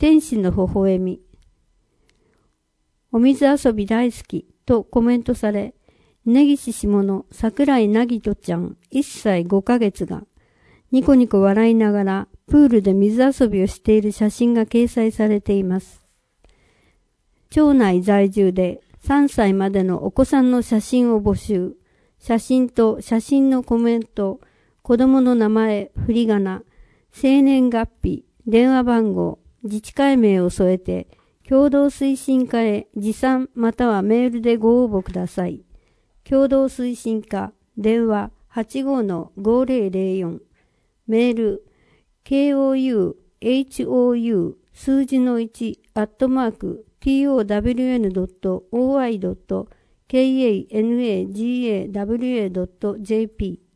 天使の微笑み。お水遊び大好きとコメントされ、根岸下の桜井なぎとちゃん1歳5ヶ月がニコニコ笑いながらプールで水遊びをしている写真が掲載されています。町内在住で3歳までのお子さんの写真を募集。写真と写真のコメント、子供の名前、振り仮名、生年月日、電話番号、自治会名を添えて、共同推進課へ持参またはメールでご応募ください。共同推進課、電話 85-5004、メール、kouhou 数字の1@town.oi.kanagawa.jp